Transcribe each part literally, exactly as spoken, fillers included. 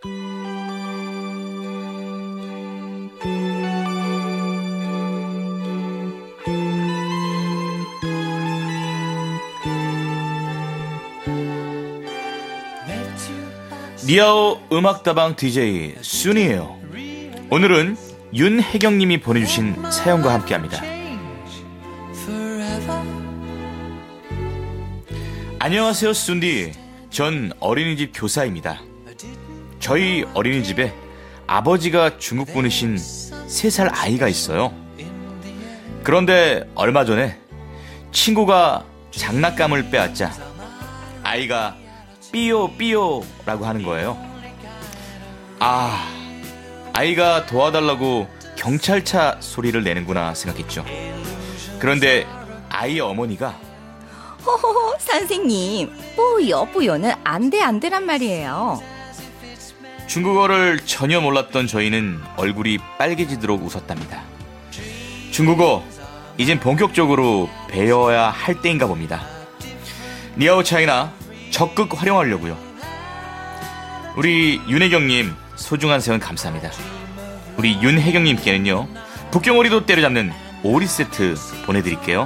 니아오 음악다방 디제이 순이에요. 오늘은 윤혜경님이 보내주신 사연과 함께합니다. 안녕하세요 순디. 전 어린이집 교사입니다. 저희 어린이집에 아버지가 중국 분이신 세 살 아이가 있어요. 그런데 얼마 전에 친구가 장난감을 빼앗자 아이가 삐요 삐요 라고 하는 거예요. 아, 아이가 도와달라고 경찰차 소리를 내는구나 생각했죠. 그런데 아이의 어머니가 호호호 선생님 뿌요 뿌요는 안돼 안돼란 말이에요. 중국어를 전혀 몰랐던 저희는 얼굴이 빨개지도록 웃었답니다. 중국어 이젠 본격적으로 배워야 할 때인가 봅니다. 니아오 차이나 적극 활용하려고요. 우리 윤혜경님 소중한 사연 감사합니다. 우리 윤혜경님께는요 북경오리도 때려잡는 오리 세트 보내드릴게요.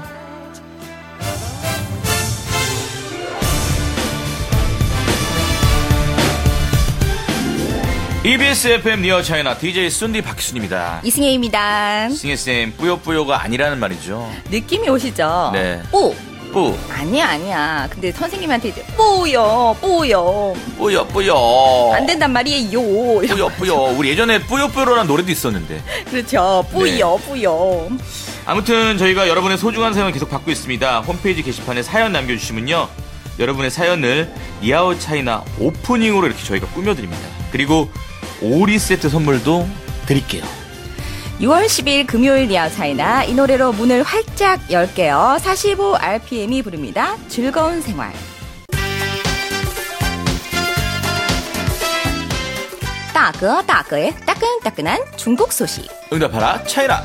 이비에스 에프엠 니어 차이나 디제이 순디 박희순입니다. 이승혜입니다. 승혜쌤 뿌요뿌요가 아니라는 말이죠. 느낌이 오시죠? 네. 뿌 뿌 아니야 아니야. 근데 선생님한테 이제 뿌요 뿌요 뿌요 뿌요 안 된단 말이에요. 뿌요 뿌요. 우리 예전에 뿌요뿌요라는 노래도 있었는데. 그렇죠. 뿌요 네. 뿌요. 아무튼 저희가 여러분의 소중한 사연 계속 받고 있습니다. 홈페이지 게시판에 사연 남겨주시면요 여러분의 사연을 니아오 차이나 오프닝으로 이렇게 저희가 꾸며드립니다. 그리고 오리 세트 선물도 드릴게요. 유월 십일 금요일 니아오 차이나 이 노래로 문을 활짝 열게요. 사십오 알피엠이 부릅니다. 즐거운 생활. 따거 따거의 따끈따끈한 중국 소식. 응답하라 차이나.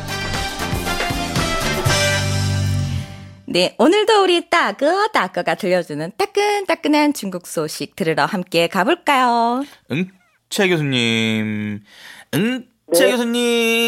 네, 오늘도 우리 따거 따거가 들려주는 따끈따끈한 중국 소식 들으러 함께 가볼까요? 응, 최 교수님. 응, 네. 최 교수님.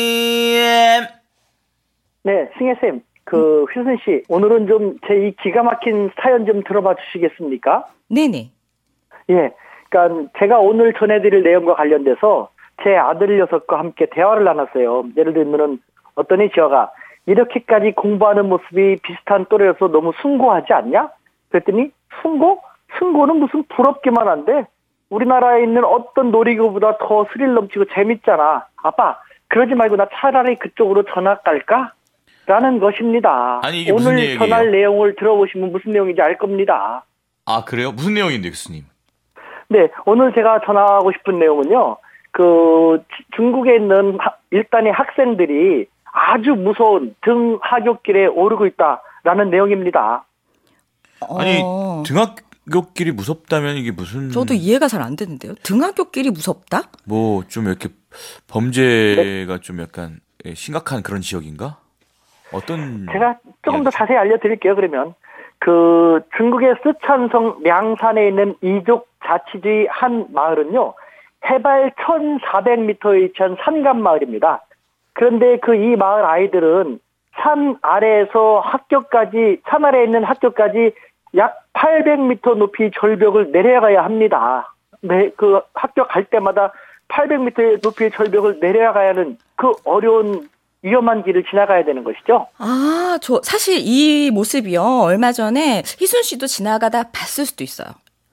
네, 승혜쌤, 그, 휘순씨, 오늘은 좀 제 이 기가 막힌 사연 좀 들어봐 주시겠습니까? 네네. 예, 그러니까 제가 오늘 전해드릴 내용과 관련돼서 제 아들 녀석과 함께 대화를 나눴어요. 예를 들면은 어떤 이 지어가 이렇게까지 공부하는 모습이 비슷한 또래여서 너무 숭고하지 않냐? 그랬더니 숭고? 숭고는 무슨 부럽기만 한데 우리나라에 있는 어떤 놀이기구보다 더 스릴 넘치고 재밌잖아. 아빠, 그러지 말고 나 차라리 그쪽으로 전학 갈까? 라는 것입니다. 아니, 이게 오늘 무슨 얘기예요? 전할 내용을 들어보시면 무슨 내용인지 알 겁니다. 아, 그래요? 무슨 내용인데, 교수님? 네, 오늘 제가 전하고 싶은 내용은요. 그 중국에 있는 일단의 학생들이 아주 무서운 등하굣길에 오르고 있다라는 내용입니다. 아니, 어... 등하굣길이 무섭다면 이게 무슨... 저도 이해가 잘 안 되는데요. 등하굣길이 무섭다? 뭐 좀 이렇게 범죄가 네? 좀 약간 심각한 그런 지역인가? 어떤... 제가 조금 이야기죠? 더 자세히 알려드릴게요. 그러면 그 중국의 쓰촨성 량산에 있는 이족 자치주의 한 마을은요. 해발 천사백 미터에 위치한 산간 마을입니다. 그런데 그 이 마을 아이들은 산 아래에서 학교까지, 산 아래에 있는 학교까지 약 팔백 미터 높이 절벽을 내려가야 합니다. 네, 그 학교 갈 때마다 팔백 미터 높이의 절벽을 내려가야 하는 그 어려운 위험한 길을 지나가야 되는 것이죠. 아, 저 사실 이 모습이요. 얼마 전에 희순 씨도 지나가다 봤을 수도 있어요.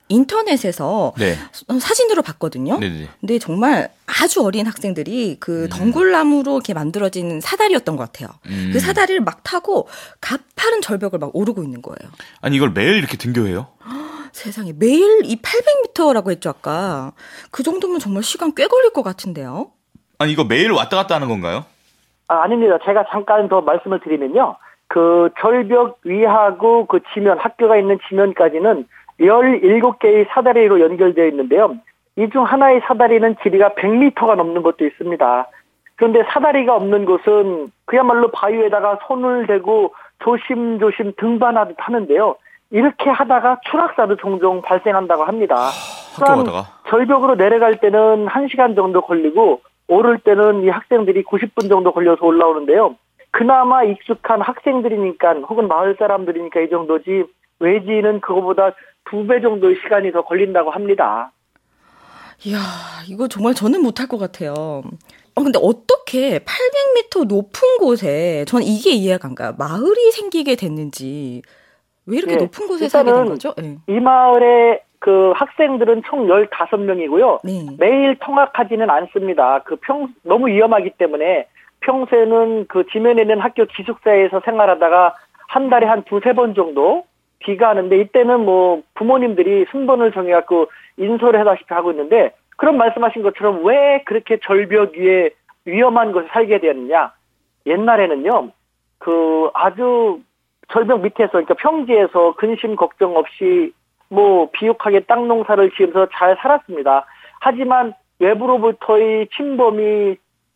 인터넷에서 네. 사진으로 봤거든요. 네네. 근데 정말 아주 어린 학생들이 그 음. 덩굴나무로 이렇게 만들어진 사다리였던 것 같아요. 음. 그 사다리를 막 타고 가파른 절벽을 막 오르고 있는 거예요. 아니, 이걸 매일 이렇게 등교해요? 세상에, 매일 이 팔백 미터라고 했죠, 아까. 그 정도면 정말 시간 꽤 걸릴 것 같은데요. 아니, 이거 매일 왔다 갔다 하는 건가요? 아, 아닙니다. 제가 잠깐 더 말씀을 드리면요. 그 절벽 위하고 그 지면, 학교가 있는 지면까지는 열일곱 개의 사다리로 연결되어 있는데요. 이 중 하나의 사다리는 길이가 백 미터가 넘는 것도 있습니다. 그런데 사다리가 없는 곳은 그야말로 바위에다가 손을 대고 조심조심 등반하듯 하는데요. 이렇게 하다가 추락사도 종종 발생한다고 합니다. 학교 가다가 절벽으로 내려갈 때는 한 시간 정도 걸리고 오를 때는 이 학생들이 구십 분 정도 걸려서 올라오는데요. 그나마 익숙한 학생들이니까 혹은 마을 사람들이니까 이 정도지 외지인은 그거보다 두 배 정도의 시간이 더 걸린다고 합니다. 이야, 이거 정말 저는 못할 것 같아요. 어, 근데 어떻게 팔백 미터 높은 곳에, 전 이게 이해가 안 가요. 마을이 생기게 됐는지, 왜 이렇게 네, 높은 곳에 살게 된 거죠? 네. 이 마을의 그 학생들은 총 열다섯 명이고요. 네. 매일 통학하지는 않습니다. 그 평, 너무 위험하기 때문에 평소에는 그 지면에 있는 학교 기숙사에서 생활하다가 한 달에 한 두세 번 정도 귀가하는데 이때는 뭐 부모님들이 순번을 정해갖고 인솔을 해다시피 하고 있는데 그런 말씀하신 것처럼 왜 그렇게 절벽 위에 위험한 곳에 살게 되었느냐. 옛날에는요, 그 아주 절벽 밑에서, 그러니까 평지에서 근심 걱정 없이 뭐 비옥하게 땅 농사를 지으면서 잘 살았습니다. 하지만 외부로부터의 침범이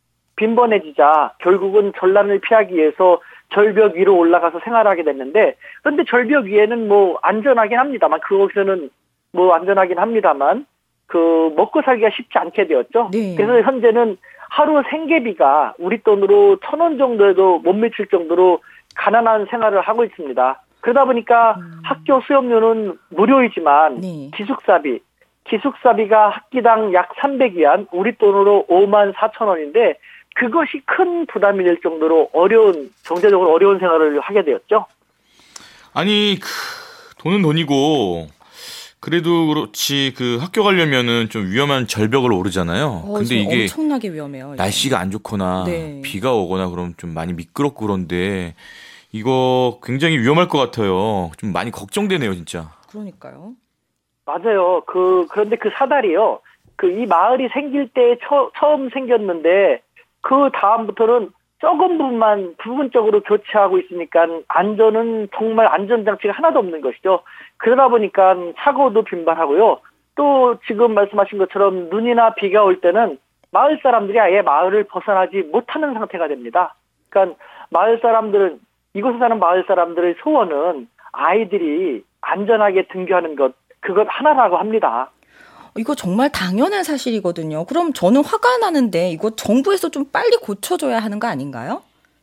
빈번해지자 결국은 전란을 피하기 위해서 절벽 위로 올라가서 생활하게 됐는데, 그런데 절벽 위에는 뭐 안전하긴 합니다만, 그곳에는 뭐 안전하긴 합니다만, 그 먹고 살기가 쉽지 않게 되었죠. 네. 그래서 현재는 하루 생계비가 우리 돈으로 천 원 정도에도 못 미칠 정도로 가난한 생활을 하고 있습니다. 그러다 보니까 음. 학교 수업료는 무료이지만 네. 기숙사비, 기숙사비가 학기당 약 삼백 위안, 우리 돈으로 오만 사천 원인데 그것이 큰 부담이 될 정도로 어려운, 경제적으로 어려운 생활을 하게 되었죠. 아니, 그, 돈은 돈이고 그래도 그렇지 그 학교 가려면은 좀 위험한 절벽을 오르잖아요. 어, 근데 이게 엄청나게 위험해요. 이게. 날씨가 안 좋거나 네. 비가 오거나 그러면 좀 많이 미끄럽고 그런데 이거 굉장히 위험할 것 같아요. 좀 많이 걱정되네요, 진짜. 그러니까요. 맞아요. 그 그런데 그 사다리요. 그 이 마을이 생길 때 처, 처음 생겼는데 그 다음부터는 적은 부분만 부분적으로 교체하고 있으니까 안전은 정말 안전장치가 하나도 없는 것이죠. 그러다 보니까 사고도 빈발하고요. 또 지금 말씀하신 것처럼 눈이나 비가 올 때는 마을 사람들이 아예 마을을 벗어나지 못하는 상태가 됩니다. 그러니까 마을 사람들은, 이곳에 사는 마을 사람들의 소원은 아이들이 안전하게 등교하는 것, 그것 하나라고 합니다. 이거 정말 당연한 사실이거든요. 그럼 저는 화가 나는데 이거 정부에서 좀 빨리 고쳐줘야 하는 거 아닌가요?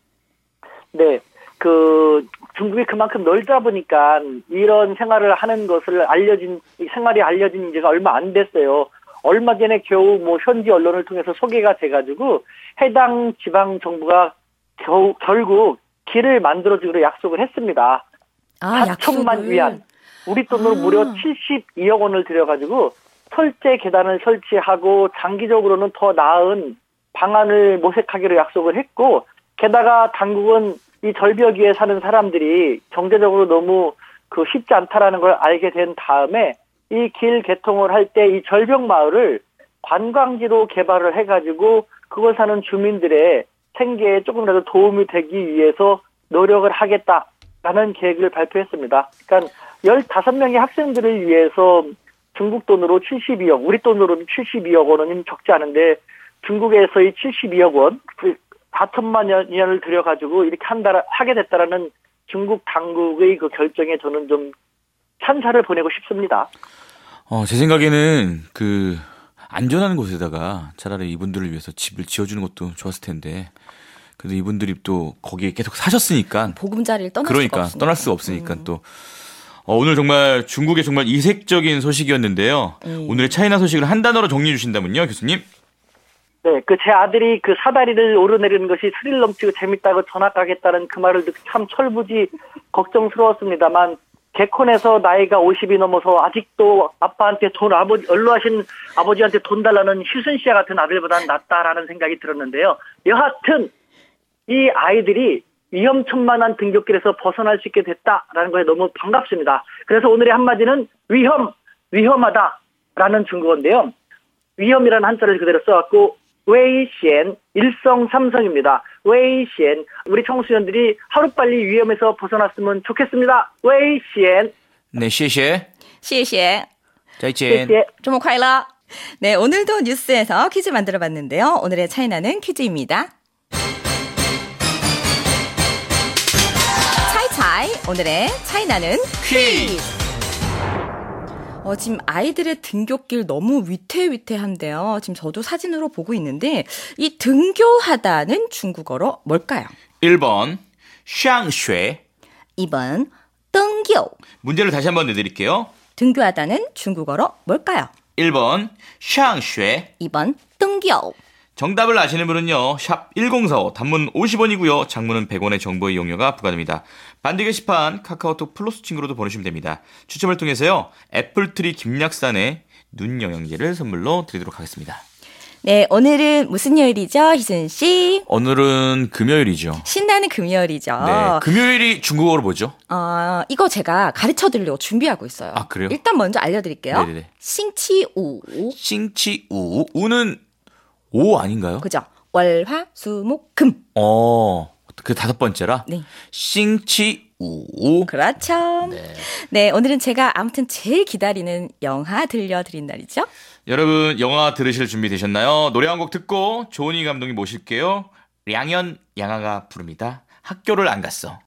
네, 그 중국이 그만큼 넓다 보니까 이런 생활을 하는 것을 알려진, 생활이 알려진 지가 얼마 안 됐어요. 얼마 전에 겨우 뭐 현지 언론을 통해서 소개가 돼가지고 해당 지방 정부가 겨우 결국 길을 만들어주기로 약속을 했습니다. 아, 사천만 위안, 우리 돈으로 아. 무려 칠십이억 원을 들여가지고 철제 계단을 설치하고 장기적으로는 더 나은 방안을 모색하기로 약속을 했고, 게다가 당국은 이 절벽 위에 사는 사람들이 경제적으로 너무 그 쉽지 않다라는 걸 알게 된 다음에 이 길 개통을 할 때 이 절벽 마을을 관광지로 개발을 해가지고 그걸 사는 주민들의 생계에 조금이라도 도움이 되기 위해서 노력을 하겠다라는 계획을 발표했습니다. 그러니까 열다섯 명의 학생들을 위해서 중국 돈으로 칠십이억, 우리 돈으로는 칠십이억 원은 적지 않은데 중국에서의 칠십이억 원, 사천만 위안을 들여가지고 이렇게 한다, 하게 됐다라는 중국 당국의 그 결정에 저는 좀 찬사를 보내고 싶습니다. 어, 제 생각에는 그 안전한 곳에다가 차라리 이분들을 위해서 집을 지어주는 것도 좋았을 텐데, 그래도 이분들이 또 거기에 계속 사셨으니까 보금자리를 떠날 그러니까, 수가 없으니까. 떠날 수 없으니까 음. 또 어, 오늘 정말 중국의 정말 이색적인 소식이었는데요. 음. 오늘의 차이나 소식을 한 단어로 정리해 주신다면요, 교수님? 네, 그 제 아들이 그 사다리를 오르내리는 것이 스릴 넘치고 재밌다고 전학 가겠다는 그 말을 듣고 참 철부지 걱정스러웠습니다만, 개콘에서 나이가 오십이 넘어서 아직도 아빠한테 돈, 아버지, 연로하신 아버지한테 돈 달라는 휴순 씨와 같은 아들보다는 낫다라는 생각이 들었는데요. 여하튼 이 아이들이 위험천만한 등굣길에서 벗어날 수 있게 됐다라는 거에 너무 반갑습니다. 그래서 오늘의 한마디는 위험, 위험하다라는 중국어인데요. 위험이라는 한자를 그대로 써갖고 웨이시엔, 일성삼성입니다. 웨이시엔, 우리 청소년들이 하루빨리 위험에서 벗어났으면 좋겠습니다. 웨이시엔. 네, 시에 시에 짜이젠. 주말快乐. 네, 오늘도 뉴스에서 퀴즈 만들어봤는데요. 오늘의 차이나는 퀴즈입니다. 차이차이 아이 오늘의 차이나는 퀴즈. 어, 지금 아이들의 등굣길 너무 위태위태한데요. 지금 저도 사진으로 보고 있는데 이 등교하다는 중국어로 뭘까요? 일 번 샹쉐. 이 번 등교. 문제를 다시 한번 내드릴게요. 등교하다는 중국어로 뭘까요? 일 번 샹쉐. 이 번 등교. 정답을 아시는 분은요. 샵 일공사오 단문 오십 원이고요. 장문은 백 원의 정보 이용료가 부과됩니다. 반디 게시판 카카오톡 플러스 친구로도 보내주시면 됩니다. 추첨을 통해서요. 애플트리 김약산의 눈 영양제를 선물로 드리도록 하겠습니다. 네, 오늘은 무슨 요일이죠, 희순 씨? 오늘은 금요일이죠. 신나는 금요일이죠. 네, 금요일이 중국어로 뭐죠? 어, 이거 제가 가르쳐 드리려고 준비하고 있어요. 아, 그래요? 일단 먼저 알려드릴게요. 네네네. 싱치우. 싱치우. 우는 오 아닌가요? 그죠? 월, 화, 수, 목, 금. 어, 그 다섯 번째라? 네. 싱치우. 그렇죠. 네. 네, 오늘은 제가 아무튼 제일 기다리는 영화 들려드린 날이죠. 여러분, 영화 들으실 준비 되셨나요? 노래 한 곡 듣고 조은희 감독님 모실게요. 량현 양아가 부릅니다. 학교를 안 갔어.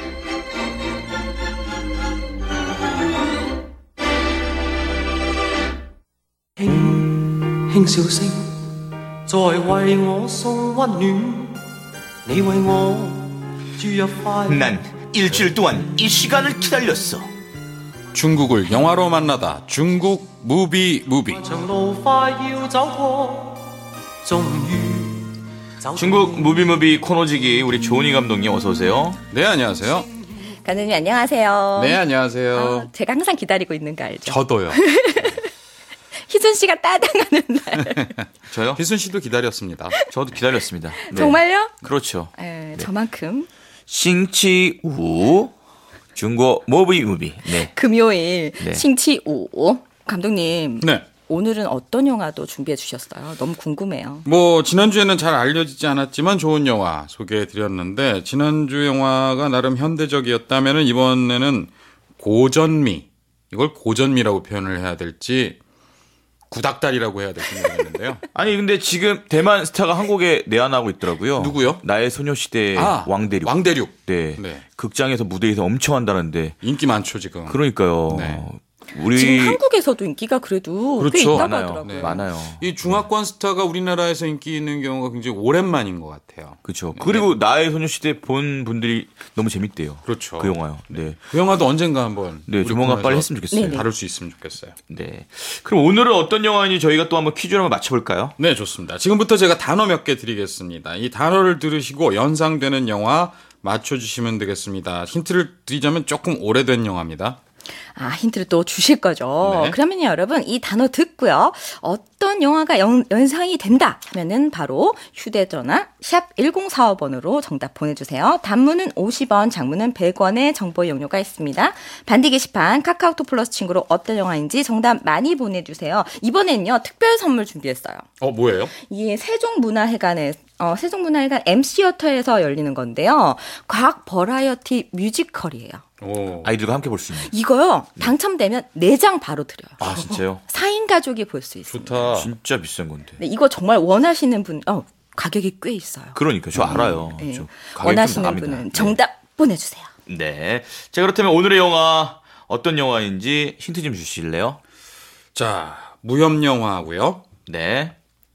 輕輕笑聲，在為我送溫暖，你為我注入快樂。 난 일주일 동안 이 시간을 기다렸어. 중국을 영화로 만나다 중국 무비 무비. 長路快要走過，終於走過 중국 무비무비 코너지기 우리 조은희 감독님 어서 오세요. 네, 안녕하세요. 감독님 안녕하세요. 네, 안녕하세요. 아, 제가 항상 기다리고 있는 거 알죠? 저도요. 희순 씨가 따당하는 날. 저요? 희순 씨도 기다렸습니다. 저도 기다렸습니다. 네. 정말요? 그렇죠. 네, 저만큼. 싱치우 중국 무비무비. 네. 금요일 네. 싱치오. 감독님. 네. 오늘은 어떤 영화도 준비해 주셨어요? 너무 궁금해요. 뭐 지난주에는 잘 알려지지 않았지만 좋은 영화 소개해 드렸는데 지난주 영화가 나름 현대적이었다면 이번에는 고전미. 이걸 고전미라고 표현을 해야 될지 구닥다리라고 해야 될지 모르겠는데요. 아니 근데 지금 대만 스타가 한국에 내한하고 있더라고요. 누구요? 나의 소녀시대 아, 왕대륙. 왕대륙. 네. 네. 극장에서 무대에서 엄청 한다는데. 인기 많죠, 지금. 그러니까요. 네. 우리 지금 한국에서도 인기가 그래도 꽤 그렇죠. 있다고 많아요. 하더라고요. 네. 많아요. 이 중화권 스타가 우리나라에서 인기 있는 경우가 굉장히 오랜만인 것 같아요. 그렇죠. 그리고 나의 소녀시대 본 분들이 너무 재밌대요. 그렇죠. 그 영화요. 네. 그 영화도 언젠가 한번 네, 우리 조만간 코너에서 빨리 했으면 좋겠어요. 네네. 다룰 수 있으면 좋겠어요. 네. 그럼 오늘은 어떤 영화인지 저희가 또 한번 퀴즈를 한번 맞춰볼까요? 네, 좋습니다. 지금부터 제가 단어 몇 개 드리겠습니다. 이 단어를 들으시고 연상되는 영화 맞춰주시면 되겠습니다. 힌트를 드리자면 조금 오래된 영화입니다. 아, 힌트를 또 주실 거죠. 네. 그러면요, 여러분, 이 단어 듣고요. 어떤 영화가 연, 연상이 된다 하면은 바로 휴대전화 샵 일공사오 번으로 정답 보내주세요. 단문은 오십 원, 장문은 백 원의 정보 이용료가 있습니다. 반디 게시판 카카오톡 플러스 친구로 어떤 영화인지 정답 많이 보내주세요. 이번엔요, 특별 선물 준비했어요. 어, 뭐예요? 이게 세종문화회관에 어, 세종문화회관 엠씨어터에서 열리는 건데요. 과학 버라이어티 뮤지컬이에요. 오. 아이들과 함께 볼 수 있는. 이거요. 당첨되면 네 장 바로 드려요. 아, 진짜요? 사 인 가족이 볼 수 있습니다. 좋다. 진짜 비싼 건데. 네, 이거 정말 원하시는 분, 어, 가격이 꽤 있어요. 그러니까 저 알아요. 네. 저 가격이 좀 원하시는 나갑니다. 분은 네. 정답 보내주세요. 네. 자, 그렇다면 오늘의 영화 어떤 영화인지 힌트 좀 주실래요? 자, 무협 영화고요. 네.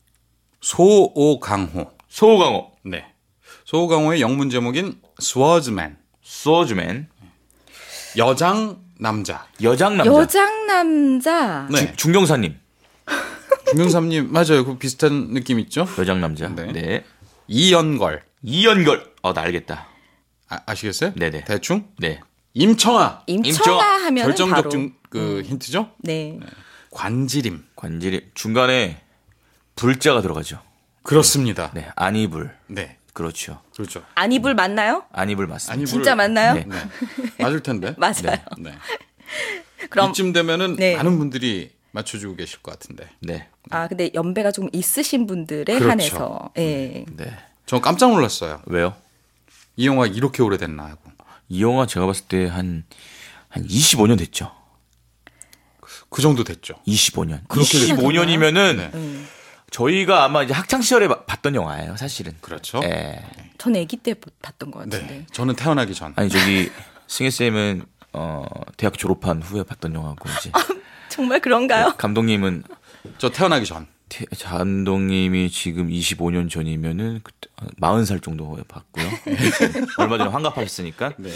소오강호. 소강호, 네. 소오강호의 영문 제목인 스워즈맨. 소주맨, 여장 남자. 여장 남자, 여장 남자. 네. 주- 중경사님, 중경삼님 맞아요. 그 비슷한 느낌 있죠? 여장 남자. 네. 네. 이연걸. 이연걸. 어, 나 알겠다. 아, 아시겠어요? 네네. 대충? 네. 임청아. 임청아 임청아. 하면 결정적 바로. 중, 그 힌트죠? 네. 관지림. 관절이 중간에 불자가 들어가죠. 그렇습니다. 네. 안이불. 네. 그렇죠. 그렇죠. 안이불 맞나요? 안이불 맞습니다. 아니, 진짜 맞나요? 네. 네. 맞을 텐데. 맞아요. 네. 그럼 이쯤 되면은 네. 많은 분들이 맞춰주고 계실 것 같은데. 네. 아 근데 연배가 좀 있으신 분들에 그렇죠. 한해서 예. 네. 저 깜짝 놀랐어요. 왜요? 이 영화 이렇게 오래됐나 하고. 이 영화 제가 봤을 때 한, 한 이십오 년 됐죠. 그 정도 됐죠. 이십오 년. 그렇게 이십오 년이면은 네. 음. 저희가 아마 이제 학창 시절에 바- 봤던 영화예요, 사실은. 그렇죠. 예. 전 아기 때 봤던 것 네. 같은데. 저는 태어나기 전. 아니 저기 승혜 쌤은 어, 대학교 졸업한 후에 봤던 영화고 이제 정말 그런가요? 감독님은 저 태어나기 전. 태, 감독님이 지금 이십오 년 전이면은 그때 마흔 살 정도 봤고요. 얼마 전에 환갑하셨으니까. 네.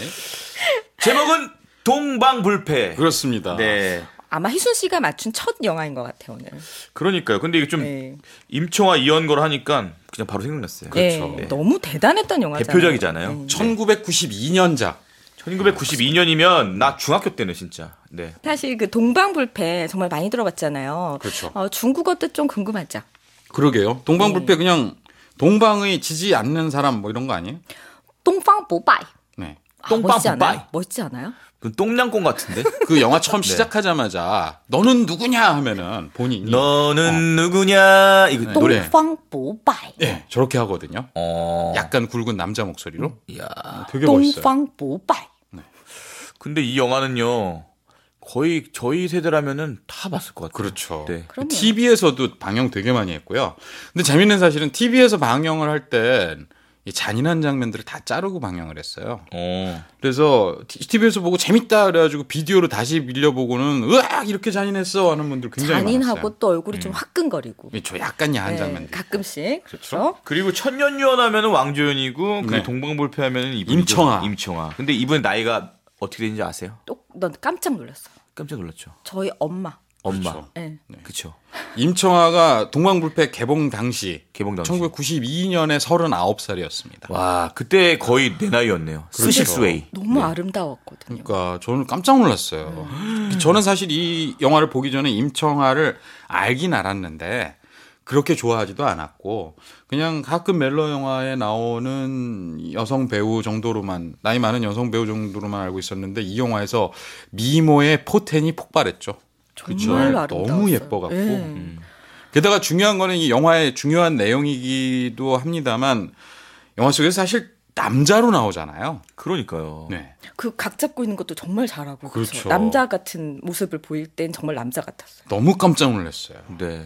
제목은 동방불패. 그렇습니다. 네. 아마 희순 씨가 맞춘 첫 영화인 것 같아요 오늘. 그러니까요. 근데 이게 좀 네. 임청아 이연걸 하니까 그냥 바로 생각났어요. 네. 네. 너무 대단했던 영화잖아요. 대표작이잖아요. 네. 천구백구십이 년작. 천구백구십이 년이면 나 중학교 때는 진짜. 네. 사실 그 동방불패 정말 많이 들어봤잖아요. 그렇죠. 어, 중국어 뜻 좀 궁금하죠. 그러게요. 동방불패 그냥 동방의 지지 않는 사람 뭐 이런 거 아니에요? 동방보바이. 네. 아, 똥빵 멋있지 않아요? 보바이. 멋있지 않아요? 그 똥냥꽁 같은데? 그 영화 처음 시작하자마자 너는 누구냐 하면은 본인이 너는 누구냐? 이거 노래. 동방보바이. 네, 저렇게 하거든요. 어. 약간 굵은 남자 목소리로. 야. 되게 멋있어요. 동방보바이. 근데 이 영화는요. 거의 저희 세대라면은 다 봤을 것 같아요. 그렇죠. 네. 그럼요. 티비에서도 방영 되게 많이 했고요. 근데 재밌는 사실은 티비에서 방영을 할 땐 잔인한 장면들을 다 자르고 방영을 했어요. 어. 그래서 티비에서 보고 재밌다 그래가지고 비디오로 다시 밀려보고는 으악 이렇게 잔인했어 하는 분들 굉장히 잔인하고 많았어요. 또 얼굴이 좀 화끈거리고. 저 약간 야한 네, 장면들. 가끔씩. 그렇죠. 그리고 천년유언 하면은 왕조연이고 그 네. 동방불패 하면은 이분이죠. 임청아. 임청아. 근데 이분 나이가 어떻게 되는지 아세요? 또, 넌 깜짝 놀랐어. 깜짝 놀랐죠. 저희 엄마. 엄마. 그렇죠. 네. 그쵸. 임청아가 동방불패 개봉 당시 개봉 당시. 천구백구십이 년에 서른아홉 살이었습니다. 와, 그때 거의 내 나이였네요. 스식스웨이. 너무 아름다웠거든요. 그러니까 저는 깜짝 놀랐어요. 저는 사실 이 영화를 보기 전에 임청아를 알긴 알았는데 그렇게 좋아하지도 않았고 그냥 가끔 멜로 영화에 나오는 여성 배우 정도로만 나이 많은 여성 배우 정도로만 알고 있었는데 이 영화에서 미모의 포텐이 폭발했죠. 정말 아름다웠어요. 너무 예뻐갖고 네. 음. 게다가 중요한 거는 이 영화의 중요한 내용이기도 합니다만 영화 속에서 사실 남자로 나오잖아요. 그러니까요. 네. 그 각 잡고 있는 것도 정말 잘하고 그렇죠. 그렇죠. 남자 같은 모습을 보일 땐 정말 남자 같았어요. 너무 깜짝 놀랐어요. 네.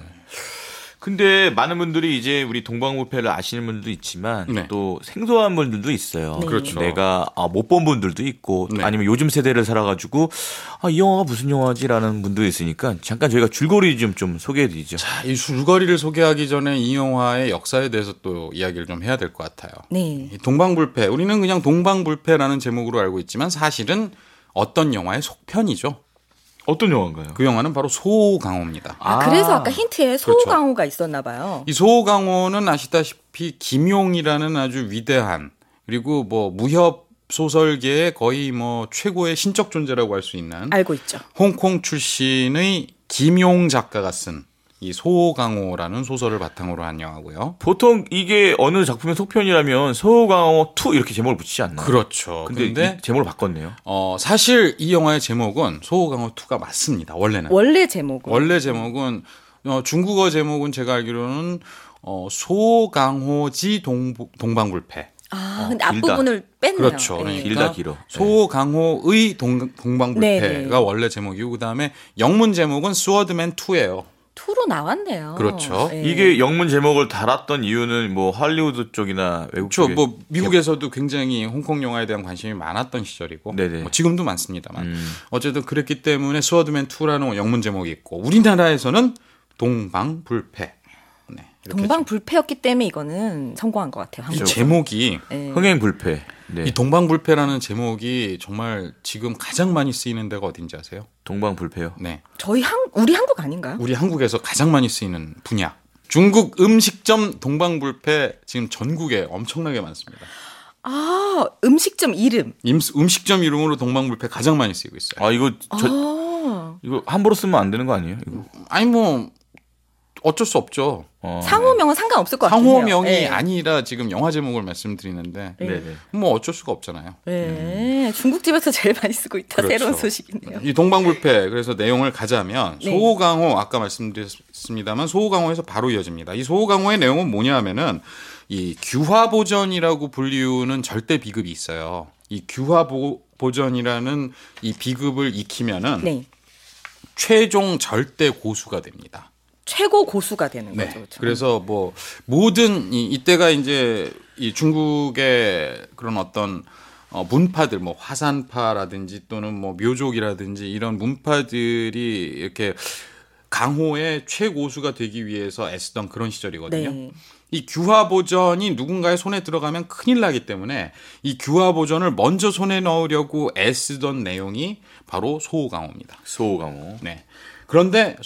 근데 많은 분들이 이제 우리 동방불패를 아시는 분들도 있지만 네. 또 생소한 분들도 있어요. 네. 그렇죠. 내가 아, 못 본 분들도 있고 네. 아니면 요즘 세대를 살아가지고 아, 이 영화가 무슨 영화지라는 분도 있으니까 잠깐 저희가 줄거리 좀, 좀 소개해드리죠. 자, 이 줄거리를 소개하기 전에 이 영화의 역사에 대해서 또 이야기를 좀 해야 될 것 같아요. 네. 이 동방불패, 우리는 그냥 동방불패라는 제목으로 알고 있지만 사실은 어떤 영화의 속편이죠. 어떤 영화인가요? 그 영화는 바로 소강호입니다. 아, 아. 그래서 아까 힌트에 그렇죠. 소강호가 있었나 봐요. 이 소강호는 아시다시피 김용이라는 아주 위대한 그리고 뭐 무협 소설계의 거의 뭐 최고의 신적 존재라고 할 수 있는 알고 있죠. 홍콩 출신의 김용 작가가 쓴 이 소강호라는 소설을 바탕으로 한 영화고요. 보통 이게 어느 작품의 속편이라면 서우강호 투 이렇게 제목을 붙이지 않나요? 그렇죠. 근데, 근데 이 제목을 바꿨네요. 어, 사실 이 영화의 제목은 소강호 투가 맞습니다. 원래는. 원래 제목은 원래 제목은 어, 중국어 제목은 제가 알기로는 어, 소강호지 동, 동방불패. 아, 근데 길다. 앞부분을 뺐네요. 그렇죠. 네. 그러니까 길다 길어. 소강호의 동, 동방불패가 네, 네. 원래 제목이고 그다음에 영문 제목은 스워드맨 투예요. 투로 나왔네요. 그렇죠. 네. 이게 영문 제목을 달았던 이유는 뭐 할리우드 쪽이나 외국 그렇죠. 쪽에 뭐 미국에서도 굉장히 홍콩 영화에 대한 관심이 많았던 시절이고 네네. 뭐 지금도 많습니다만 음. 어쨌든 그랬기 때문에 스워드맨 투라는 영문 제목이 있고 우리나라에서는 동방불패. 네, 이렇게 동방불패였기 때문에 이거는 성공한 것 같아요. 이 한국. 제목이 네. 흥행불패. 네. 이 동방불패라는 제목이 정말 지금 가장 많이 쓰이는 데가 어딘지 아세요? 동방불패요. 네, 저희 한 우리 한국 아닌가요? 우리 한국에서 가장 많이 쓰이는 분야. 중국 음식점 동방불패 지금 전국에 엄청나게 많습니다. 아, 음식점 이름. 임, 음식점 이름으로 동방불패 가장 많이 쓰이고 있어요. 아 이거 저 아, 이거 함부로 쓰면 안 되는 거 아니에요? 이거. 아니 뭐 어쩔 수 없죠. 어. 상호명은 상관없을 것 같아요. 상호명이 네. 아니라 지금 영화 제목을 말씀드리는데 네. 네네. 뭐 어쩔 수가 없잖아요. 네, 중국집에서 제일 많이 쓰고 있다. 그렇죠. 새로운 소식이네요. 이 동방불패 그래서 내용을 가자면 네. 소호강호 아까 말씀드렸습니다만 소호강호에서 바로 이어집니다. 이 소호강호의 내용은 뭐냐면은 이 규화보전이라고 불리우는 절대 비급이 있어요. 이 규화보전이라는 이 비급을 익히면은 네, 최종 절대 고수가 됩니다. 최고 고수가 되는 네. 거죠. 그렇죠? 그래서 뭐 모든 이, 이때가 이제 이 중국의 그런 어떤 어, 문파들 뭐 화산파라든지 또는 뭐 묘족이라든지 이런 문파들이 이렇게 강호의 최고수가 되기 위해서 애쓰던 그런 시절이거든요. 네. 이 규화보전이 누군가의 손에 들어가면 큰일 나기 때문에 이 규화보전을 먼저 손에 넣으려고 애쓰던 내용이 바로 소호강호입니다. 소호강호. 네. 그런데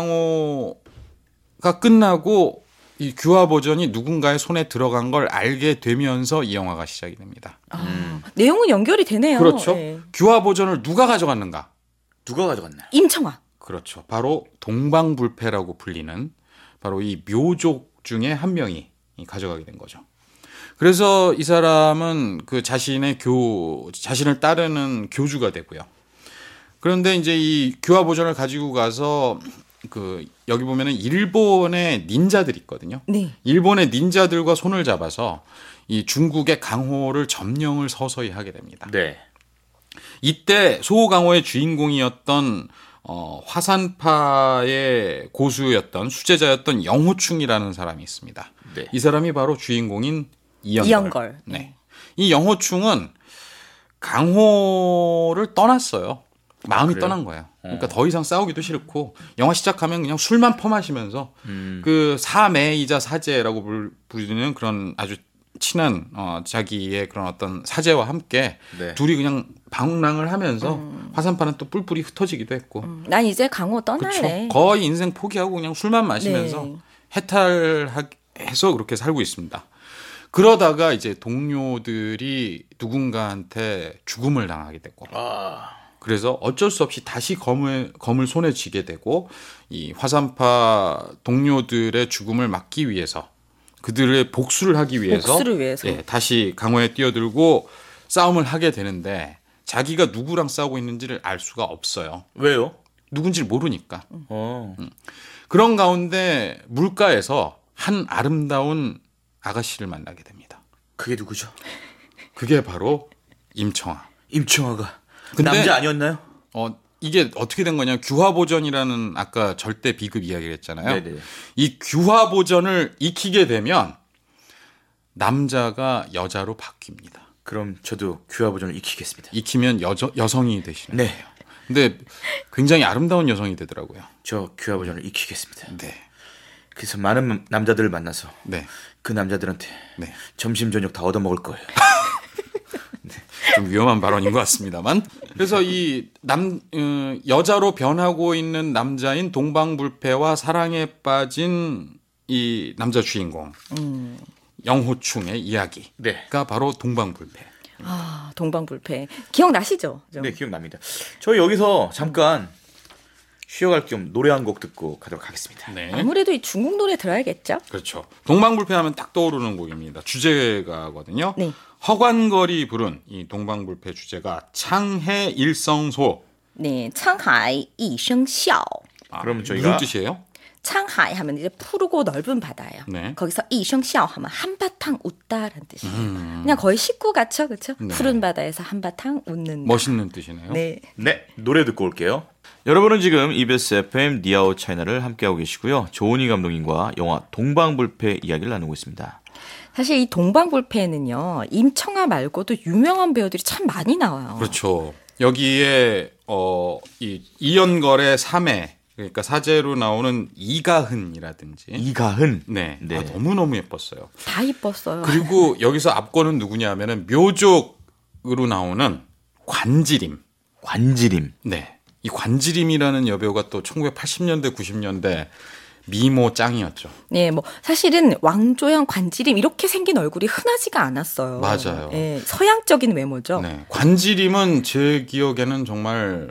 소호강호가 끝나고 이 규화보전이 누군가의 손에 들어간 걸 알게 되면서 이 영화가 시작이 됩니다. 아, 음. 내용은 연결이 되네요. 그렇죠. 네. 규화보전을 누가 가져갔는가? 누가 가져갔나요? 임청아. 그렇죠. 바로 동방불패라고 불리는 바로 이 묘족 중에 한 명이 가져가게 된 거죠. 그래서 이 사람은 그 자신의 교, 자신을 따르는 교주가 되고요. 그런데 이제 이 규화보전을 가지고 가서 그 여기 보면은 일본의 닌자들이 있거든요. 네. 일본의 닌자들과 손을 잡아서 이 중국의 강호를 점령을 서서히 하게 됩니다. 네. 이때 소호강호의 주인공이었던 어, 화산파의 고수였던 수제자였던 영호충이라는 사람이 있습니다. 네. 이 사람이 바로 주인공인 이연걸. 이연걸. 네. 이 영호충은 강호를 떠났어요. 마음이 그래요? 떠난 거예요. 그러니까 어. 더 이상 싸우기도 싫고 영화 시작하면 그냥 술만 퍼마시면서 음. 그 사매이자 사제라고 불- 부르는 그런 아주 친한 어, 자기의 그런 어떤 사제와 함께 네. 둘이 그냥 방랑을 하면서 음. 화산파는 또 뿔뿔이 흩어지기도 했고 음, 난 이제 강호 떠날래. 그렇죠. 거의 인생 포기하고 그냥 술만 마시면서 네. 해탈해서 그렇게 살고 있습니다. 그러다가 이제 동료들이 누군가한테 죽음을 당하게 되고 아. 그래서 어쩔 수 없이 다시 검을, 검을 손에 쥐게 되고 이 화산파 동료들의 죽음을 막기 위해서 그들의 복수를 하기 위해서, 복수를 위해서. 예, 다시 강호에 뛰어들고 싸움을 하게 되는데 자기가 누구랑 싸우고 있는지를 알 수가 없어요. 왜요? 누군지를 모르니까. 어. 그런 가운데 물가에서 한 아름다운 아가씨를 만나게 됩니다. 그게 누구죠? 그게 바로 임청아. 임청아가 근데- 남자 아니었나요? 어, 이게 어떻게 된 거냐. 규화보전이라는 아까 절대 비급 이야기를 했잖아요. 네네. 이 규화보전을 익히게 되면 남자가 여자로 바뀝니다. 그럼 저도 규화보전을 익히겠습니다. 익히면 여저, 여성이 되시는 네. 거예요. 근데 굉장히 아름다운 여성이 되더라고요. 저 규화보전을 익히겠습니다. 네. 그래서 많은 남자들을 만나서 네. 그 남자들한테 네. 점심 저녁 다 얻어먹을 거예요. 좀 위험한 발언인 것 같습니다만. 그래서 이 남, 어, 여자로 변하고 있는 남자인 동방불패와 사랑에 빠진 이 남자 주인공. 음. 영호충의 이야기가 네. 바로 동방불패. 아, 동방불패. 기억나시죠? 좀. 네, 기억납니다. 저희 여기서 잠깐 쉬어갈 겸 노래 한 곡 듣고 가도록 하겠습니다. 네. 아무래도 이 중국 노래 들어야겠죠? 그렇죠. 동방불패 하면 딱 떠오르는 곡입니다. 주제가거든요. 네. 허관걸이 부른 이 동방불패 주제가 창해 일성소. 네, 창하이 이성샤오. 아, 그럼 저희가- 무슨 뜻이에요? 창하이 하면 이제 푸르고 넓은 바다예요. 네. 거기서 이성샤오 하면 한바탕 웃다라는 뜻이에요. 음. 그냥 거의 식구 같죠, 그렇죠? 네. 푸른 바다에서 한바탕 웃는. 멋있는 뜻이네요. 네. 네, 노래 듣고 올게요. 여러분은 지금 이비에스 에프엠 니아오 차이나를 함께하고 계시고요. 조은희 감독님과 영화 동방불패 이야기를 나누고 있습니다. 사실 이 동방불패에는요, 임청아 말고도 유명한 배우들이 참 많이 나와요. 그렇죠. 여기에 어, 이 이연걸의 삼회 그러니까 사제로 나오는 이가흔이라든지 이가흔. 네, 네. 아, 너무 너무 예뻤어요. 다 이뻤어요. 그리고 여기서 앞권은 누구냐면은 묘족으로 나오는 관지림. 관지림. 네, 이 관지림이라는 여배우가 또 천구백팔십 년대 구십 년대 미모 짱이었죠. 네, 뭐 사실은 왕조형 관지림 이렇게 생긴 얼굴이 흔하지가 않았어요. 맞아요. 네, 서양적인 외모죠. 네, 관지림은 제 기억에는 정말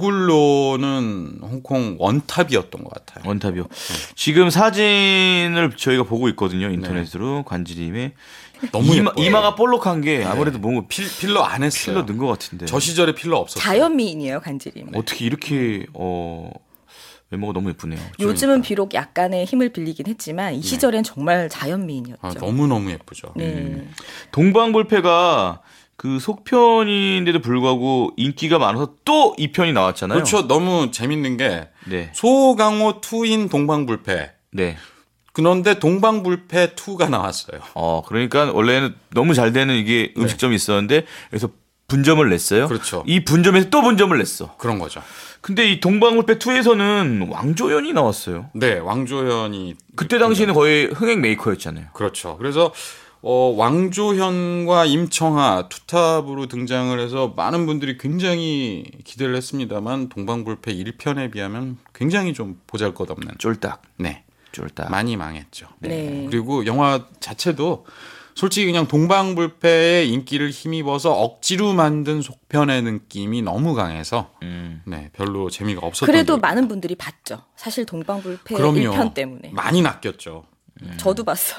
얼굴로는 홍콩 원탑이었던 것 같아요. 원탑이요. 지금 사진을 저희가 보고 있거든요. 인터넷으로 관지림의 너무 이마, 예뻐요. 이마가 볼록한 게 아무래도 뭔가 필, 필러 안 했어요. 필러 넣은 것 같은데. 저 시절에 필러 없었어요. 자연미인이에요, 관지림. 어떻게 이렇게 어 외모가 너무 예쁘네요. 요즘은 비록 약간의 힘을 빌리긴 했지만 이 시절엔 정말 자연미인이었죠. 아, 너무 너무 예쁘죠. 네. 동방불패가 그 속편인데도 불구하고 인기가 많아서 또 이 편이 나왔잖아요. 그렇죠. 너무 재밌는 게 네. 소강호 투인 동방불패. 네. 그런데 동방불패 이가 나왔어요. 어, 그러니까 원래는 너무 잘 되는 이게 음식점이 있었는데 그래서 분점을 냈어요. 그렇죠. 이 분점에서 또 분점을 냈어. 그런 거죠. 근데 이 동방불패 이에서는 왕조연이 나왔어요. 네, 왕조연이 그때 당시에는 거의 흥행 메이커였잖아요. 그렇죠. 그래서 어, 왕조현과 임청아 투탑으로 등장을 해서 많은 분들이 굉장히 기대를 했습니다만 동방불패 일 편에 비하면 굉장히 좀 보잘것없는 쫄딱. 네, 쫄딱. 많이 망했죠. 네. 그리고 영화 자체도 솔직히 그냥 동방불패의 인기를 힘입어서 억지로 만든 속편의 느낌이 너무 강해서 음. 네, 별로 재미가 없었던 그래도 기억이 많은 분들이 봤죠. 사실 동방불패 그럼요. 일 편 때문에. 많이 낚였죠. 저도 봤어요.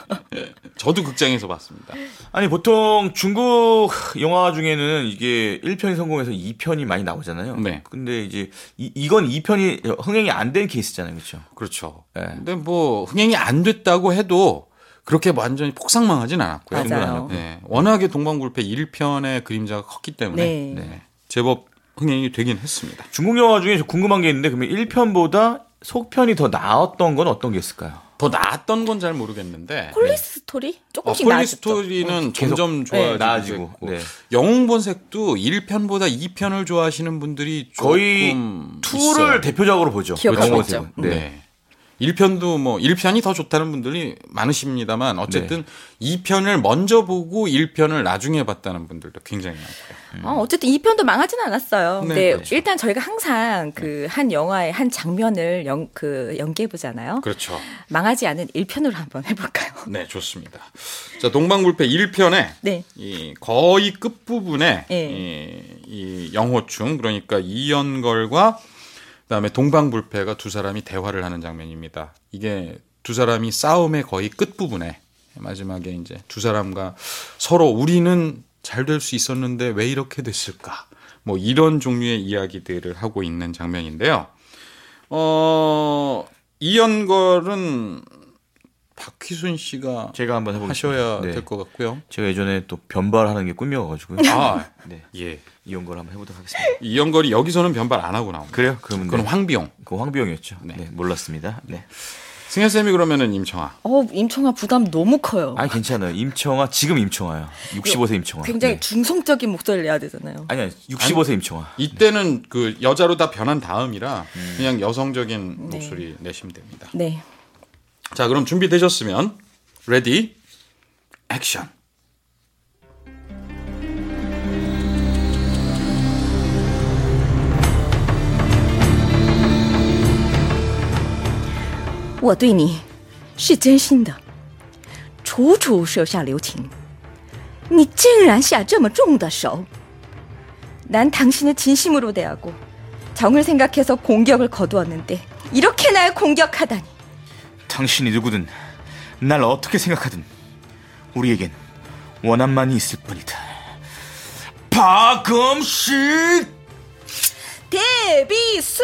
저도 극장에서 봤습니다. 아니 보통 중국 영화 중에는 이게 일 편이 성공해서 이 편이 많이 나오잖아요. 네. 근데 이제 이, 이건 이 편이 흥행이 안 된 케이스잖아요. 그렇죠? 그렇죠. 네. 근데 뭐 흥행이 안 됐다고 해도 그렇게 완전히 폭삭망하진 않았고요. 맞아요. 네. 워낙에 동방불패 일 편의 그림자가 컸기 때문에 네. 네. 제법 흥행이 되긴 했습니다. 중국 영화 중에 궁금한 게 있는데 그러면 일 편보다 속편이 더 나았던 건 어떤 게 있을까요? 더 나았던 건 잘 모르겠는데 폴리스 스토리? 어, 조금씩 폴리 나아졌죠. 스토리는 계속, 점점 네. 좋아지고 나아지고, 있고 네. 영웅본색도 일 편보다 이 편을 좋아하시는 분들이 거의 조금 이를 있어요. 대표적으로 보죠. 기억하고 영웅본색은. 있죠. 네. 네. 일 편도 뭐 일 편이 더 좋다는 분들이 많으십니다만 어쨌든 네. 이 편을 먼저 보고 일 편을 나중에 봤다는 분들도 굉장히 많고요. 어, 어쨌든 이 편도 망하진 않았어요. 네, 근데 그렇죠. 일단 저희가 항상 그 한 영화의 한 장면을 연, 그 연기해 보잖아요. 그렇죠. 망하지 않은 일 편으로 한번 해볼까요? 네, 좋습니다. 자, 동방불패 일 편에 네. 이 거의 끝부분에 네. 이, 이 영호충 그러니까 이연걸과 그다음에 동방불패가 두 사람이 대화를 하는 장면입니다. 이게 두 사람이 싸움의 거의 끝부분에 마지막에 이제 두 사람과 서로 우리는 잘 될 수 있었는데 왜 이렇게 됐을까? 뭐 이런 종류의 이야기들을 하고 있는 장면인데요. 어, 이연걸은 박희순 씨가 제가 한번 해보겠습니다. 하셔야 네. 될 것 같고요. 제가 예전에 또 변발하는 게 꿈이어가지고요. 아, 네. 예. 이런 걸 한번 해보도록 하겠습니다. 이연걸이 여기서는 변발 안 하고 나옵니다. 그래요? 그러면 그건 네. 황비용. 그 황비용이었죠. 네. 네. 몰랐습니다. 네. 승현 쌤이 그러면은 임청아. 어, 임청아 부담 너무 커요. 아니 괜찮아요. 임청아 지금 임청아요. 육십오 세 임청아. 굉장히 네. 중성적인 목소리를 내야 되잖아요. 아니 아니 육십오 세 임청아. 이때는 그 여자로 다 변한 다음이라 음. 그냥 여성적인 네. 목소리 내시면 됩니다. 네. 자, 그럼 준비되셨으면 레디 액션. 我对你是真心的，楚楚手下留情，你竟然下这么重的手。난 당신을 진심으로 대하고 정을 생각해서 공격을 거두었는데 이렇게 날 공격하다니. 당신이 누구든 날 어떻게 생각하든 우리에겐 원한만이 있을 뿐이다. 박음식 대비수!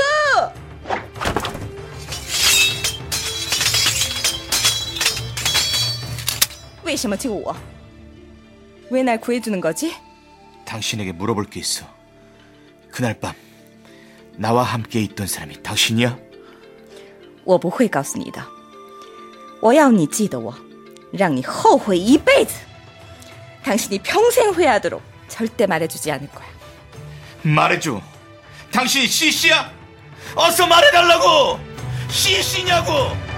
为什么救我? 왜 날 구해주는 거지? 당신에게 물어볼 게 있어. 그날 밤 나와 함께 있던 사람이 당신이야? 我不会告诉你的，我要你记得我，让你后悔一辈子。 당신이 평생 후회하도록 절대 말해주지 않을 거야. 말해줘. 당신이 씨씨야? 어서 말해달라고. 씨씨냐고.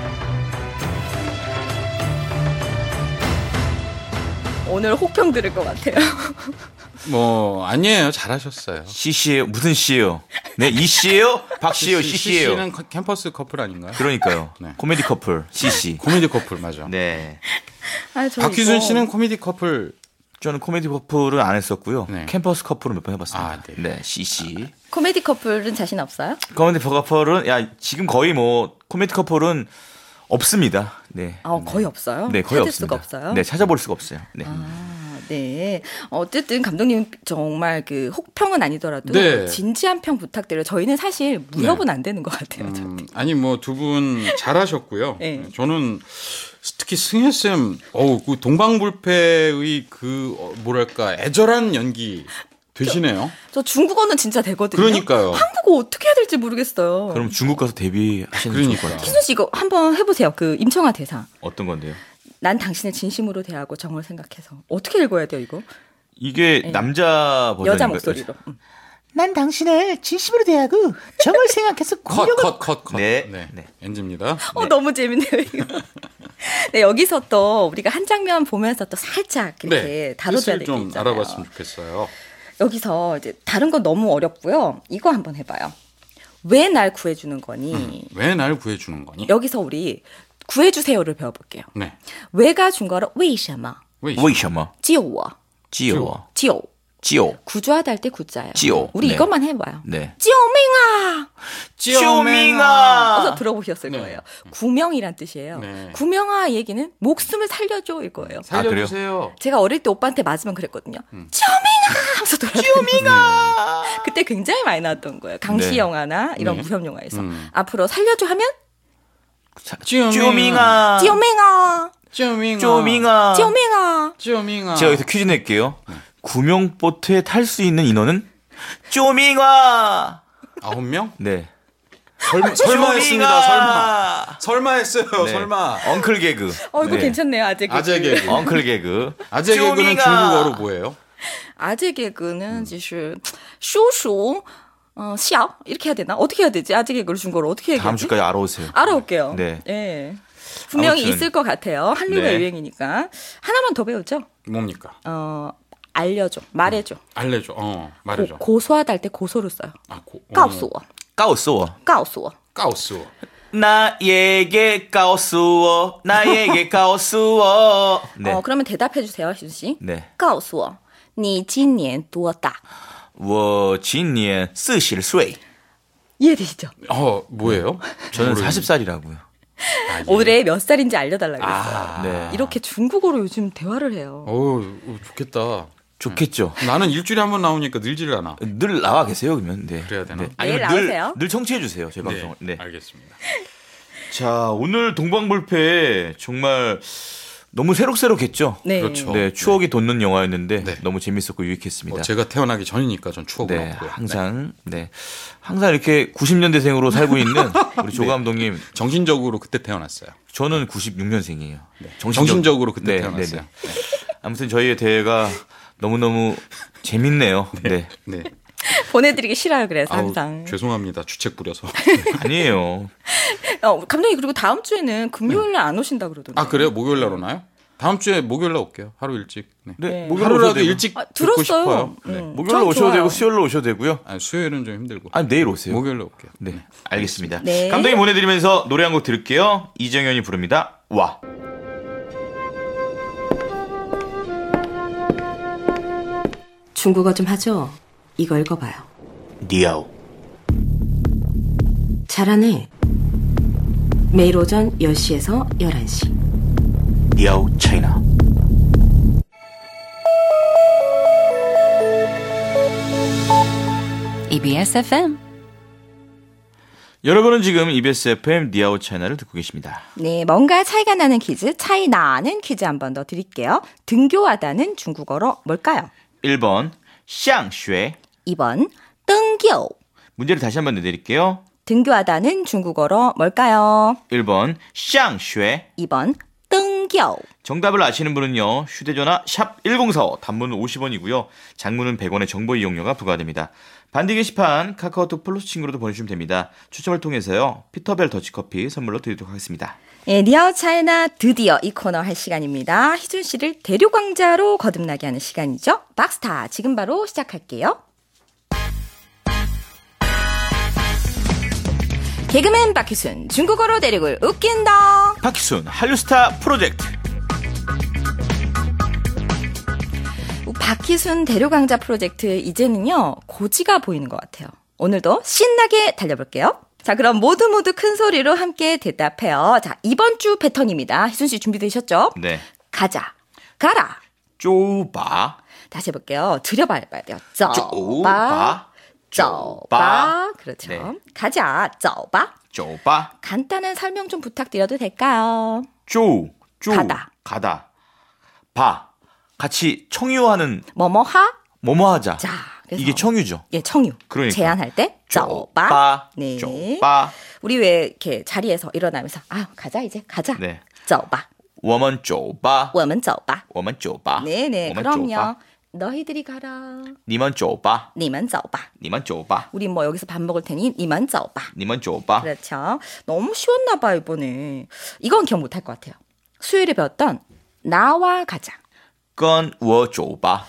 오늘 혹평 들을 것 같아요. 뭐 아니에요. 잘하셨어요. 씨씨예요? 무슨 씨예요? 네, 이 씨예요? 박 씨예요? 씨씨예요? 씨씨는 캠퍼스 커플 아닌가요? 그러니까요. 네. 코미디 커플 씨씨. 코미디 커플 맞아. 네. 아, 저 박희순 이거- 씨는 코미디 커플. 저는 코미디 커플은 안 했었고요. 네. 캠퍼스 커플은 몇 번 해봤습니다. 아, 네. 네, 씨씨. 코미디 커플은 자신 없어요? 코미디 커플은 야 지금 거의 뭐 코미디 커플은 없습니다. 네. 아, 거의 없어요? 네, 거의 찾을 없습니다. 수가 없어요? 네, 찾아볼 수가 없어요. 네. 아, 네. 어쨌든 감독님 정말 그 혹평은 아니더라도 네. 진지한 평 부탁드려요. 저희는 사실 무협은 안 되는 것 같아요. 음, 아니 뭐 두 분 잘하셨고요. 네. 저는 특히 승혜 쌤, 어우 그 동방불패의 그 어, 뭐랄까 애절한 연기 되시네요. 저 중국어는 진짜 되거든요. 그러니까요. 한국어 어떻게 해야 될지 모르겠어요. 그럼 중국 가서 데뷔하시는 게 좋을 그러니까요. 것 같아요. 희순 씨 이거 한번 해보세요. 그 임청아 대사. 어떤 건데요? 난 당신을 진심으로 대하고 정을 생각해서. 어떻게 읽어야 돼요 이거? 이게 네. 남자 버전 여자 목소리로. 음. 난 당신을 진심으로 대하고 정을 생각해서 컷, 공격을 컷, 컷, 컷. 네. 네. 네. 엔지입니다. 어, 너무 재밌네요, 이거. 네, 여기서 또 우리가 한 장면 보면서 또 살짝 이렇게 네. 다뤄줘야 뜻을 될 게 좀 있잖아요. 알아봤으면 좋겠어요. 여기서 이제 다른 건 너무 어렵고요. 이거 한번 해봐요. 왜 날 구해주는 거니? 음, 왜 날 구해주는 거니? 여기서 우리 구해주세요를 배워볼게요. 네. 왜가 중국어로 为什么 왜? 为什么救我救我救救 구조하다 할 때 구자예요. 지오. 우리 네. 이것만 해봐요. 네. 救命啊! 쇼밍아. 어서 들어보셨을 네. 거예요. 구명이란 뜻이에요. 네. 구명아 얘기는 목숨을 살려줘 이거예요. 살려주세요. 제가 어릴 때 오빠한테 맞으면 그랬거든요. 쩌밍아! 하면서 돌아다니면서. 그때 굉장히 많이 나왔던 거예요. 강시 네. 영화나 이런 네. 무협 영화에서. 음. 앞으로 살려줘 하면 쪼밍아. 쩌밍아! 쪼밍아. 쪼밍아. 쩌밍아! 쪼밍아. 제가 여기서 퀴즈 낼게요. 구명보트에 탈 수 있는 인원은 쪼밍아. 아홉 명? 네. 설마, 설마 했습니다. 설마. 설마 했어요. 네. 설마. 엉클 개그. 어, 이거 네. 괜찮네요, 아재 개그. 아재 개그. 엉클 개그. 아재 개그는 쪼밍아. 중국어로 뭐예요? 아재 개그는 就是叔叔 어, 笑 이렇게 해야 되나? 어떻게 해야 되지? 아재 개그를 중국어로 어떻게 해야 다음 되지? 주까지 알아오세요. 알아올게요. 네. 예. 분명히 아무튼. 있을 것 같아요. 한류가 네. 유행이니까. 하나만 더 배우죠? 뭡니까? 어, 알려줘. 말해줘. 알려줘. 어, 말해줘. 고, 고소하다 할 때 고소를 써요. 아, 고, 어. 告诉我. 까오쏘워. 告诉我. 까우스. 나에게 까오쏘워. 나에게 까오쏘워. 네. 어, 그러면 대답해 주세요, 희준 씨. 네. 告诉我你今年多大? 我今年四十岁. 이해되시죠? 어, 뭐예요? 저는 모르겠네. 사십 살이라고요. 아, 예. 올해 몇 살인지 알려달라고 그랬어요. 아, 네. 이렇게 중국어로 요즘 대화를 해요. 어우, 좋겠다. 좋겠죠. 나는 일주일에 한 번 나오니까 늘지를 않아. 늘 나와 계세요, 그러면. 네. 그래야 되나? 네. 매일 늘, 나오세요? 늘 청취해 주세요, 제 방송을. 네. 알겠습니다. 자, 오늘 동방불패 정말 너무 새록새록했죠. 네. 그렇죠. 네, 추억이 돋는 영화였는데 네. 너무 재밌었고 유익했습니다. 뭐 제가 태어나기 전이니까 전 추억을 네, 없고요. 항상 네. 항상 이렇게 구십 년대생으로 살고 있는 우리 조 네. 감독님. 정신적으로 그때 태어났어요. 저는 구십육 년생이에요. 네. 정신적으로 그때 태어났어요. 네. 아무튼 저희의 대회가 너무너무 재밌네요. 네. 네. 보내드리기 싫어요, 그래서 아우, 항상. 죄송합니다. 주책 부려서. 아니에요. 어, 감독님 그리고 다음 주에는 금요일 날 안 오신다 그러던데. 아, 그래요? 목요일 날 오나요? 다음 주에 목요일 날 올게요. 하루 일찍. 네. 네. 네. 목요일로 오셔도 하루라도 되고. 일찍 아, 듣고 들었어요. 싶어요. 네. 음. 목요일로 전 오셔도 좋아요. 되고 수요일로 오셔도 되고요. 아니, 수요일은 좀 힘들고. 아니 내일 오세요. 목요일로 올게요. 네, 알겠습니다. 네. 감독님 보내드리면서 노래 한 곡 들을게요. 이정현이 부릅니다. 와. 중국어 좀 하죠? 이거 읽어봐요. 니아오. 잘하네. 매일 오전 열 시에서 열한 시. 니아오 차이나. 이비에스 에프엠. 여러분은 지금 이비에스 에프엠 니아오 차이나를 듣고 계십니다. 네, 뭔가 차이가 나는 퀴즈, 차이 나는 퀴즈 한 번 더 드릴게요. 등교하다는 중국어로 뭘까요? 일 번 샹쉐. 이 번 등교. 문제를 다시 한번 내드릴게요. 등교하다는 중국어로 뭘까요? 일 번 샹쉐. 이 번 등교. 정답을 아시는 분은요. 휴대전화 샵 일공사오, 단문은 오십 원이고요. 장문은 백 원의 정보 이용료가 부과됩니다. 반디 게시판 카카오톡 플러스 친구로도 보내주시면 됩니다. 추첨을 통해서요. 피터벨 더치커피 선물로 드리도록 하겠습니다. 예, 니아오 차이나 드디어 이 코너 할 시간입니다. 희준 씨를 대륙왕자로 거듭나게 하는 시간이죠. 박스타 지금 바로 시작할게요. 개그맨 박희순 중국어로 대륙을 웃긴다. 박희순 한류스타 프로젝트. 박희순 대륙왕자 프로젝트 이제는요 고지가 보이는 것 같아요. 오늘도 신나게 달려볼게요. 자, 그럼 모두 모두 큰 소리로 함께 대답해요. 자, 이번 주 패턴입니다. 희순 씨 준비되셨죠? 네. 가자, 가라. 쪼바. 다시 해볼게요. 들여봐야 돼요. 쪼바, 쪼바. 쪼바. 그렇죠. 네. 가자, 쪼바. 쪼바. 간단한 설명 좀 부탁드려도 될까요? 쪼. 쪼. 가다. 가다. 바. 같이 청유하는 뭐뭐하? 뭐뭐 하자. 자, 그래서 이게 청유죠. 예, 청유. 그러니까. 제안할 때 쪼바. 쪼바. 네. 쪼바. 우리 왜 이렇게 자리에서 일어나면서 아, 가자 이제 가자. 네. 쪼바. 我们 쪼바. 我们走吧. 我们 쪼바. 네네. 我们 그럼요. 쪼바. 너희들이 가라. 니만 쪼바. 니만 쪼바. 니만 쪼바. 우리 뭐 여기서 밥 먹을 테니 니만 쪼바. 니만 쪼바. 그렇죠. 너무 쉬웠나 봐요, 이번에. 이건 기억 못할 것 같아요. 수요일에 배웠던 나와 가자. 건 워 쪼바.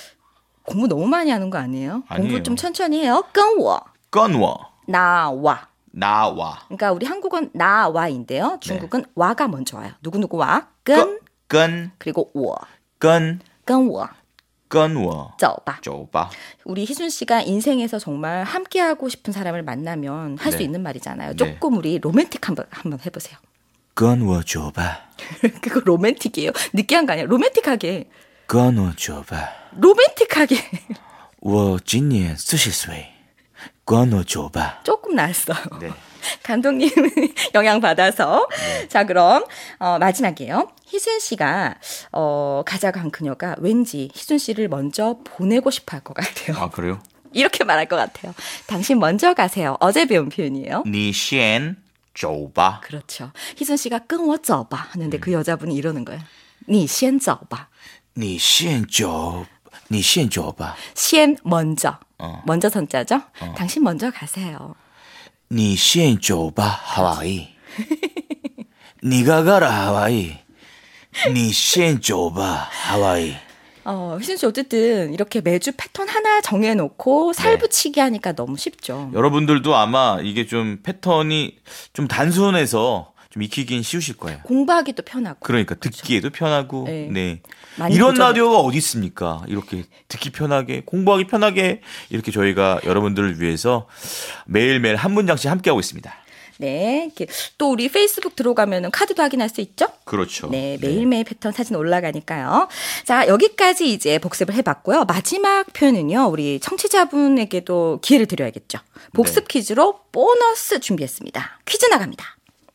공부 너무 많이 하는 거 아니에요? 아니에요. 공부 좀 천천히 해요. 跟我 건 워. 나와. 나와. 그러니까 우리 한국은 나와인데요. 중국은 와가 먼저 와요. 누구누구와 跟 건. 그리고 我 건. 跟我 건 워. 走吧. 쪼바. 우리 희준 씨가 인생에서 정말 함께 하고 싶은 사람을 만나면 할 수 네. 있는 말이잖아요. 네. 조금 우리 로맨틱 한번 한번 해보세요. 건 워 쪼바. 그거 로맨틱이에요. 느끼한 거 아니에요. 로맨틱하게. 跟我走吧 로맨틱하게. 我今年四十岁跟我走吧 조금 나았어요. 네. 감독님 영향 받아서. 네. 자, 그럼 어, 마지막이에요. 희순 씨가 어, 가자고 한 그녀가 왠지 희순 씨를 먼저 보내고 싶어 할 것 같아요. 아, 그래요? 이렇게 말할 것 같아요. 당신 먼저 가세요. 어제 배운 표현이에요. 你先走吧 그렇죠. 희순 씨가 跟我走吧 하는데 음. 그 여자분이 이러는 거예요. 你先走吧你先走你先走吧先 먼저. 어. 먼저 선자죠? 어. 당신 먼저 가세요. 你先走吧ハワイ你が가라ハワイ你先走吧ハワイ 어, 희준 씨 어쨌든 이렇게 매주 패턴 하나 정해놓고 살 네. 붙이기 하니까 너무 쉽죠. 여러분들도 아마 이게 좀 패턴이 좀 단순해서 좀 익히긴 쉬우실 거예요. 공부하기도 편하고. 그러니까 듣기에도 편하고 네. 네. 많이 이런 도전해. 라디오가 어디 있습니까? 이렇게 듣기 편하게 공부하기 편하게 이렇게 저희가 여러분들을 위해서 매일매일 한 문장씩 함께하고 있습니다. 네. 이렇게 또 우리 페이스북 들어가면 카드도 확인할 수 있죠? 그렇죠. 네. 매일매일 패턴 사진 올라가니까요. 자, 여기까지 이제 복습을 해봤고요. 마지막 표현은요. 우리 청취자분에게도 기회를 드려야겠죠. 복습 네. 퀴즈로 보너스 준비했습니다. 퀴즈 나갑니다.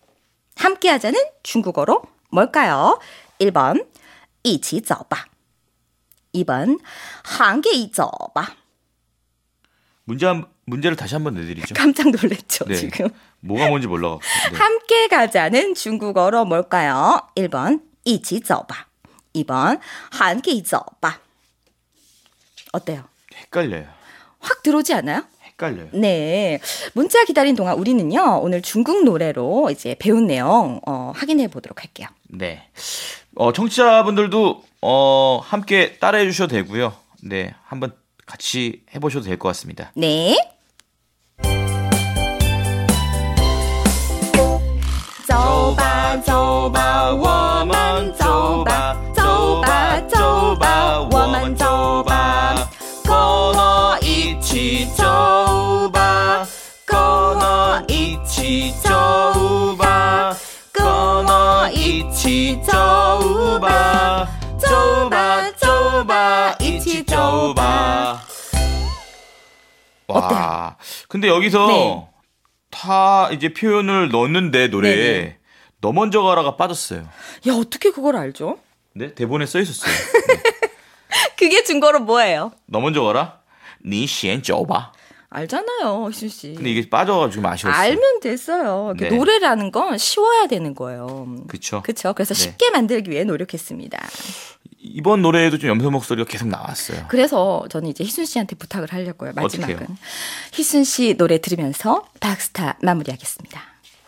함께 하자는 중국어로 뭘까요? 일 번, 一起走吧. 이 번, 함께走吧. 문제 한, 문제를 다시 한번 내드리죠. 깜짝 놀랐죠, 네. 지금. 뭐가 뭔지 몰라갖고. 네. 함께 가자는 중국어로 뭘까요? 일 번, 一起走吧. 이 번, 함께走吧. 어때요? 헷갈려요. 확 들어오지 않아요? 헷갈려요. 네. 문자 기다린 동안 우리는요, 오늘 중국 노래로 이제 배운 내용, 어, 확인해 보도록 할게요. 네. 어, 청취자분들도, 어, 함께 따라해 주셔도 되고요. 네. 한번 같이 해보셔도 될 것 같습니다. 네. 走吧走吧我们走吧走吧走吧我们走吧跟我一起走吧跟我一起走吧跟我一起走吧走吧走吧一起走吧 와. 근데 여기서 네. 다 이제 표현을 넣었는데 노래에 네네. 너 먼저 가라가 빠졌어요. 야, 어떻게 그걸 알죠? 네? 대본에 써 있었어요. 네. 그게 증거로 뭐예요? 너 먼저 가라? 니先走吧. 알잖아요, 희준 씨. 근데 이게 빠져가지고 좀 아쉬웠어요. 알면 됐어요. 네. 노래라는 건 쉬워야 되는 거예요. 그쵸. 그렇죠. 그래서 네. 쉽게 만들기 위해 노력했습니다. 이번 노래에도 좀 염소 목소리가 계속 나왔어요. 그래서 저는 이제 희순 씨한테 부탁을 하려고요. 마지막은. 어떡해요? 희순 씨 노래 들으면서 박스타 마무리하겠습니다.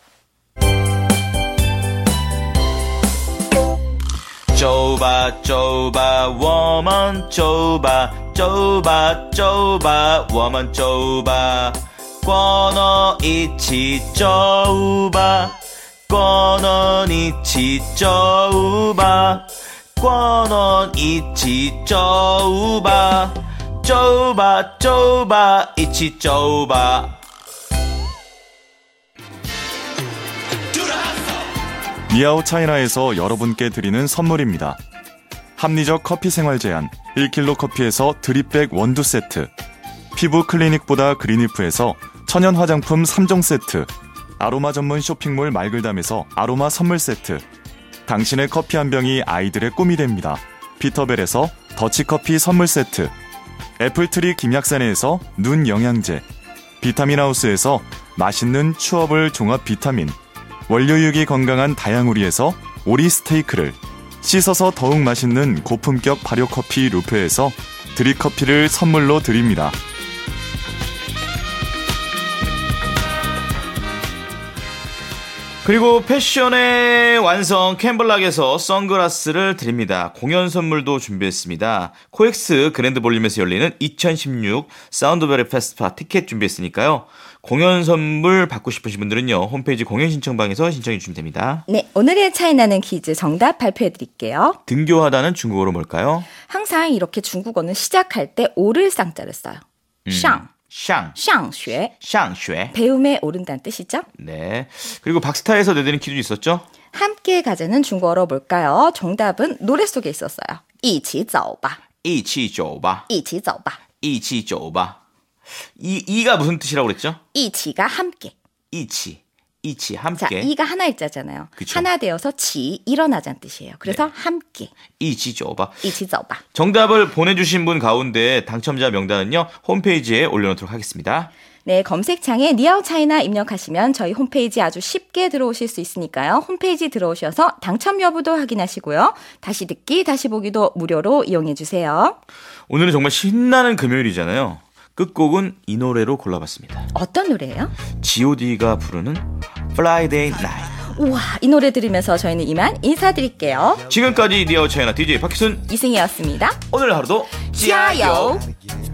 走吧走吧我们走吧走吧走吧我们走吧跟我一起走吧跟我一起走吧跟我一起走吧走吧走吧一起走吧 니아오 차이나에서 여러분께 드리는 선물입니다. 합리적 커피 생활 제한 일 킬로그램 커피에서 드립백 원두 세트, 피부 클리닉보다 그린리프에서 천연 화장품 삼 종 세트, 아로마 전문 쇼핑몰 말글담에서 아로마 선물 세트, 당신의 커피 한 병이 아이들의 꿈이 됩니다. 피터벨에서 더치커피 선물 세트, 애플트리 김약산에서 눈 영양제, 비타민하우스에서 맛있는 추어블 종합 비타민, 원료육이 건강한 다양우리에서 오리 스테이크를, 씻어서 더욱 맛있는 고품격 발효커피 루페에서 드립커피를 선물로 드립니다. 그리고 패션의 완성 캠블락에서 선글라스를 드립니다. 공연 선물도 준비했습니다. 코엑스 그랜드 볼륨에서 열리는 이천십육 사운드베리 페스티벌 티켓 준비했으니까요. 공연 선물 받고 싶으신 분들은요. 홈페이지 공연 신청방에서 신청해 주시면 됩니다. 네, 오늘의 차이나는 퀴즈 정답 발표해 드릴게요. 등교하다는 중국어로 뭘까요? 항상 이렇게 중국어는 시작할 때 오를 쌍자를 써요. 음, 샹, 샹, 샹学 샹学 배움에 오른다는 뜻이죠. 네. 그리고 박스타에서 내드린 퀴즈 있었죠? 함께 가자는 중국어로 뭘까요? 정답은 노래 속에 있었어요. 一起走吧. 一起走吧. 一起走吧. 一起走吧. 이, 이가 무슨 뜻이라고 그랬죠? 一起가 함께. 一起, 一起 자, 함께. 이가 하나 있잖아요. 그쵸. 하나 되어서 치, 일어나자는 뜻이에요. 그래서 네. 함께. 一起走吧. 一起走吧. 정답을 보내주신 분 가운데 당첨자 명단은요. 홈페이지에 올려놓도록 하겠습니다. 네, 검색창에 니아오 차이나 입력하시면 저희 홈페이지 아주 쉽게 들어오실 수 있으니까요. 홈페이지 들어오셔서 당첨 여부도 확인하시고요. 다시 듣기, 다시 보기도 무료로 이용해 주세요. 오늘은 정말 신나는 금요일이잖아요. 끝곡은 이 노래로 골라봤습니다. 어떤 노래예요? 지 오 디가 부르는 Friday Night. 우와, 이 노래 들으면서 저희는 이만 인사드릴게요. 지금까지 니아오 차이나 디제이 박희순 이승희였습니다. 오늘 하루도 짜요. 짜요.